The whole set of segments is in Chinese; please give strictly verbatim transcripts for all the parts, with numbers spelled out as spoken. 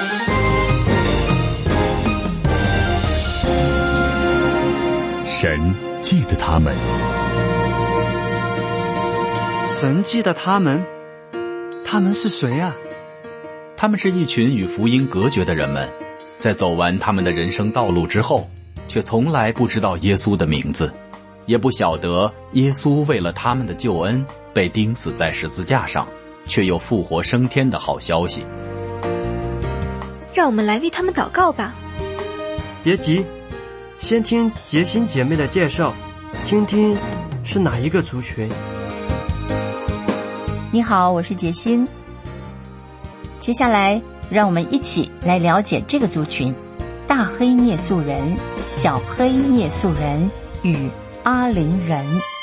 神记得他们， 神记得他们？他们是谁啊？ 他们是一群与福音隔绝的人们，在走完他们的人生道路之后，却从来不知道耶稣的名字，也不晓得耶稣为了他们的救恩被钉死在十字架上，却又复活升天的好消息。 让我们来为他们祷告吧。 别急，先听洁心姐妹的介绍，听听是哪一个族群。 你好，我是洁心。接下来让我们一起来了解这个族群：大黑蘖素人、小黑蘖素人与阿灵人。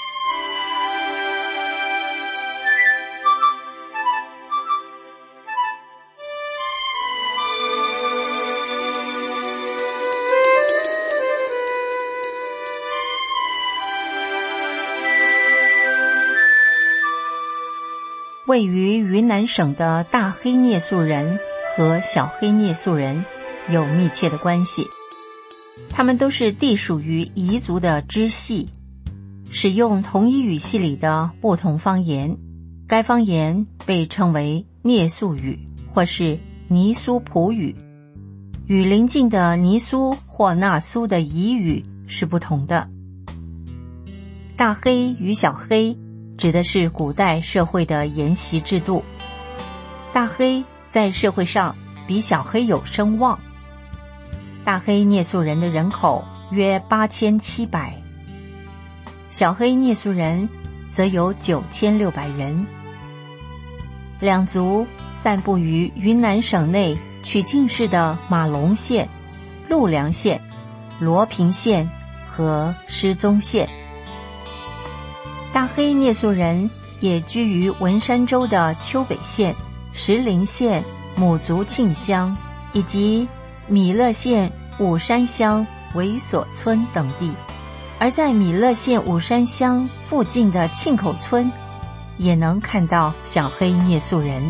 位于云南省的大黑蘖素人和小黑蘖素人有密切的关系，他们都是隶属于彝族的支系，使用同一语系里的不同方言。该方言被称为蘖素语或是尼苏普语，与邻近的尼苏或纳苏的彝语是不同的。大黑与小黑指的是古代社会的沿袭制度，大黑在社会上比小黑有声望。大黑蘖素人的人口约八千七百，小黑蘖素人则有九千六百人。两族散布于云南省内曲靖市的马龙县、陆良县、罗平县和失踪县。大黑蘖素人也居于文山州的丘北县、石林县母族庆乡以及米勒县武山乡猥琐村等地，而在米勒县武山乡附近的庆口村也能看到小黑蘖素人。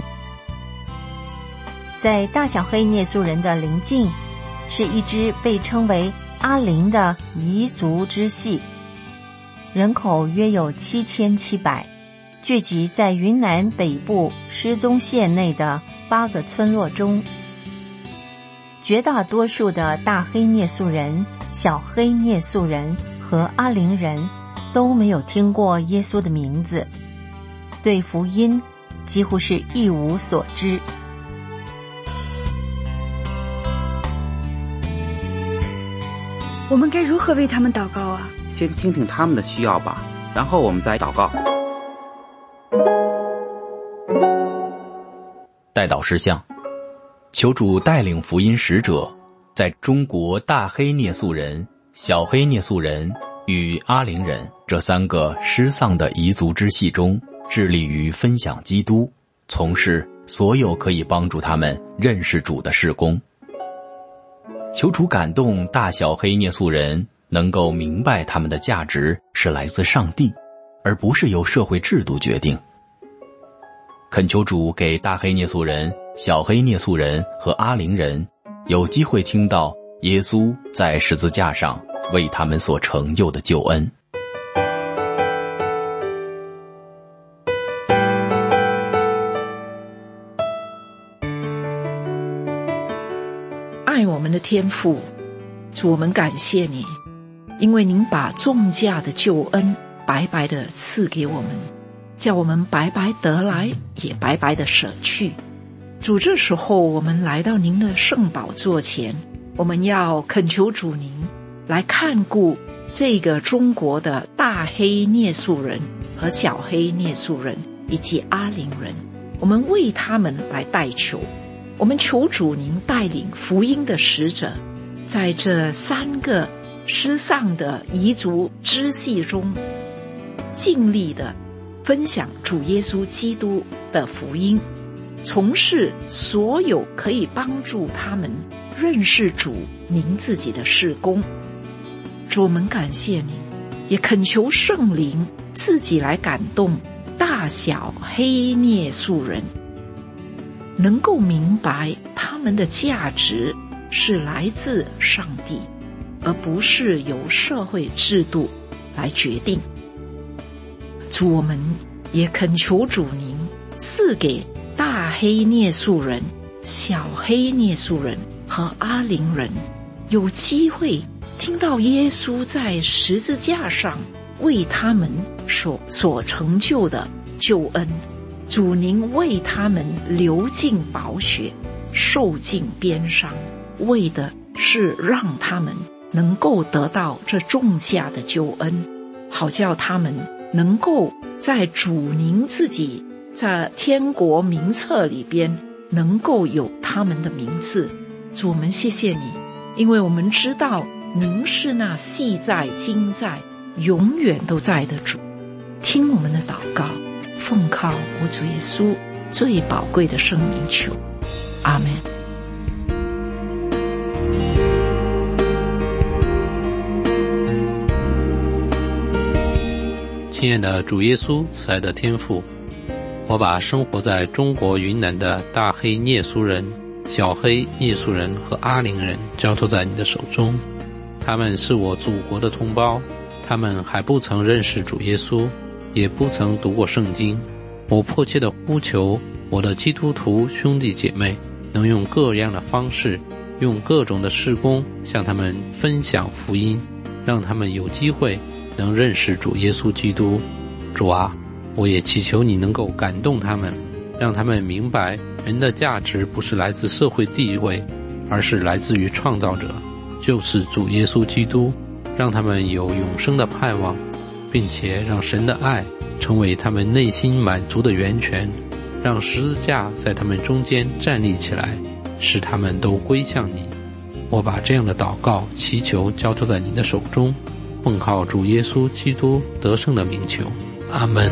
在大小黑蘖素人的邻近是一支被称为阿灵的彝族支系，人口约有七千七百，聚集在云南北部失踪县内的八个村落中。绝大多数的大黑蘖素人、小黑蘖素人和阿灵人都没有听过耶稣的名字，对福音几乎是一无所知。 我们该如何为他们祷告啊？ 先听听他们的需要吧，然后我们再祷告。 代祷事项：求主带领福音使者，在中国大黑蘖素人、小黑蘖素人与阿灵人这三个失丧的彝族支系中，致力于分享基督，从事所有可以帮助他们认识主的事工。求主感动大小黑蘖素人能够明白他们的价值是来自上帝，而不是由社会制度决定。恳求主给大黑蘖素人、小黑蘖素人和阿灵人有机会听到耶稣在十字架上为他们所成就的救恩。 爱我们的天父，主，我们感谢你，因为您把重价的救恩白白的赐给我们，叫我们白白得来，也白白的舍去。主，这时候我们来到您的圣宝座前，我们要恳求主您来看顾这个中国的大黑蘖素人和小黑蘖素人以及阿灵人，我们为他们来代求。我们求主您带领福音的使者，在这三个失丧的彝族支系中，尽力的分享主耶稣基督的福音，从事所有可以帮助他们认识主您自己的事工。主，我们感谢您，也恳求圣灵自己来感动大小黑蘖素人，能够明白他们们的价值是来自上帝，而不是由社会制度来决定。主，我们也恳求主您赐给大黑蹑宿人、小黑蹑宿人和阿灵人有机会听到耶稣在十字架上为他们所所成就的救恩。主，您为他们流尽宝血，受尽鞭伤，为的是让他们能够得到这重价的救恩，好叫他们能够在主您自己在天国名册里边能够有他们的名字。主，我们谢谢你，因为我们知道您是那昔在今在永远都在的主。听我们的祷告，奉靠我主耶稣最宝贵的圣名求，阿们。 亲爱的主耶稣，慈爱的天父，我把生活在中国云南的大黑蹑宿人、小黑蹑宿人和阿灵人交托在你的手中。他们是我祖国的同胞，他们还不曾认识主耶稣，也不曾读过圣经。我迫切地呼求我的基督徒兄弟姐妹能用各样的方式，用各种的事工向他们分享福音，让他们有机会能认识主耶稣基督。主啊，我也祈求你能够感动他们，让他们明白人的价值不是来自社会地位，而是来自于创造者，就是主耶稣基督，让他们有永生的盼望，并且让神的爱成为他们内心满足的源泉，让十字架在他们中间站立起来，使他们都归向你。我把这样的祷告祈求交托在你的手中，奉靠主耶稣基督得胜的名求，阿们。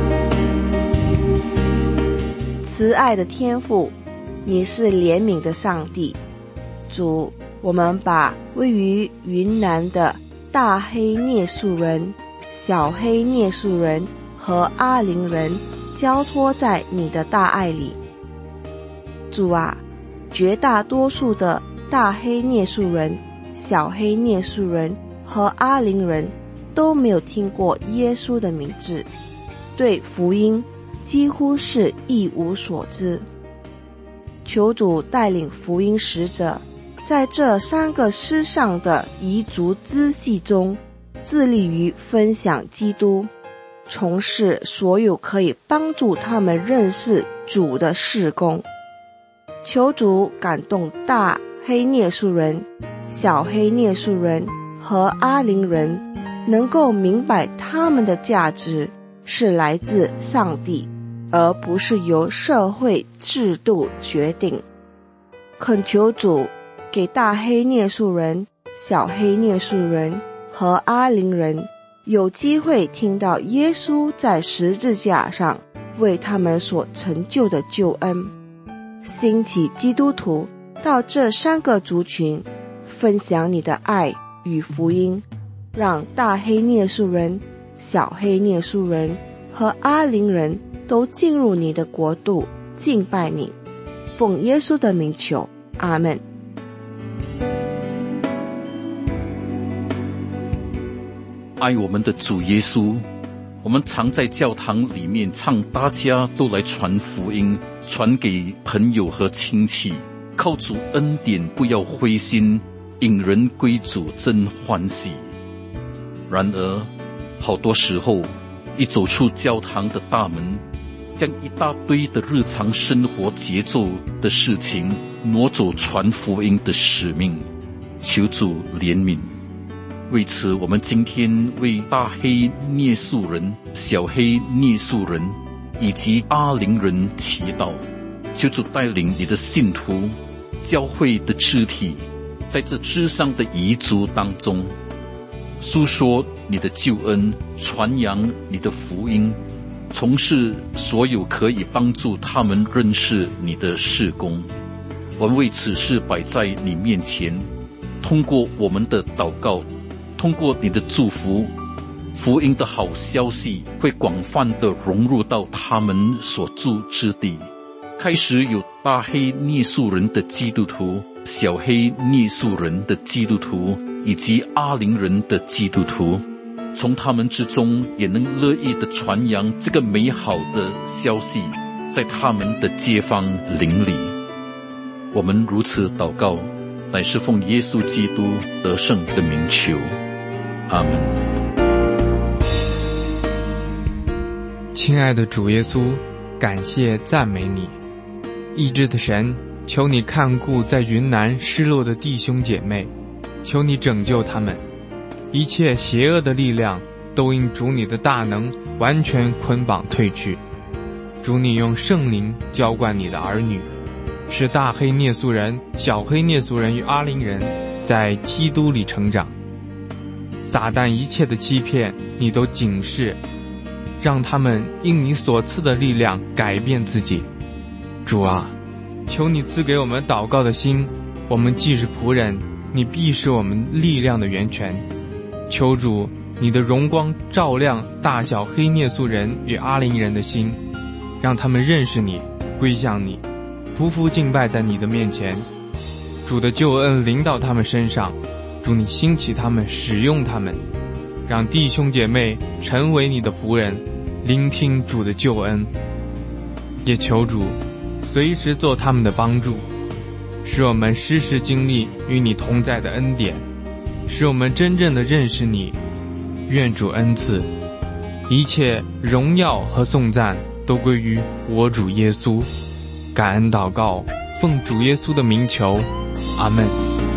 慈爱的天父，你是怜悯的上帝。主，我们把位于云南的大黑蹑宿人、小黑蹑宿人和阿灵人交托在你的大爱里。主啊，绝大多数的大黑蹑宿人、小黑蹑宿人和阿灵人都没有听过耶稣的名字，对福音几乎是一无所知。求主带领福音使者在这三个世上的彝族支系中致力于分享基督，从事所有可以帮助他们认识主的事工。求主感动大黑蹑宿人、小黑蹑宿人和阿灵人，能够明白他们的价值是来自上帝，而不是由社会制度决定。恳求主给大黑蹑宿人、小黑蹑宿人和阿灵人有机会听到耶稣在十字架上为他们所成就的救恩，兴起基督徒到这三个族群分享你的爱与福音，让大黑蹑宿人、小黑蹑宿人和阿灵人都进入你的国度，敬拜你。奉耶稣的名求，阿们。 爱我们的主耶稣，我们常在教堂里面唱大家都来传福音，传给朋友和亲戚，靠主恩典不要灰心，引人归主真欢喜。然而好多时候一走出教堂的大门，将一大堆的日常生活节奏的事情挪走传福音的使命，求主怜悯。为此，我们今天为大黑蹑宿人、小黑蹑宿人以及阿灵人祈祷，求主带领你的信徒、教会的肢体，在这世上的彝族当中，诉说你的救恩，传扬你的福音，从事所有可以帮助他们认识你的事工。我们为此事摆在你面前，通过我们的祷告，通过你的祝福，福音的好消息会广泛地融入到他们所住之地， 开始有大黑聂素人的基督徒、小黑聂素人的基督徒以及阿灵人的基督徒，从他们之中也能乐意地传扬这个美好的消息，在他们的街坊邻里。我们如此祷告，乃是奉耶稣基督得胜的名求，阿们。 亲爱的主耶稣，感谢赞美你，医治的神，求你看顾在云南失落的弟兄姐妹，求你拯救他们，一切邪恶的力量都因主你的大能完全捆绑退去。主你用圣灵浇灌你的儿女，使大黑聂素人、小黑聂素人与阿灵人在基督里成长。撒旦一切的欺骗你都警示，让他们因你所赐的力量改变自己。主啊，求你赐给我们祷告的心，我们既是仆人，你必是我们力量的源泉。求主你的荣光照亮大小黑聂素人与阿灵人的心，让他们认识你，归向你，匍匐敬拜在你的面前。主的救恩临到他们身上，主你兴起他们，使用他们，让弟兄姐妹成为你的仆人，聆听主的救恩。也求主随时做他们的帮助，使我们时时经历与你同在的恩典，使我们真正的认识你。愿主恩赐，一切荣耀和颂赞都归于我主耶稣。感恩祷告，奉主耶稣的名求，阿们。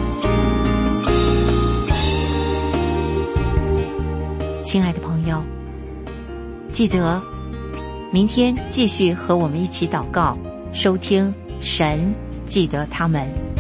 亲爱的朋友，记得明天继续和我们一起祷告，收听神记得他们。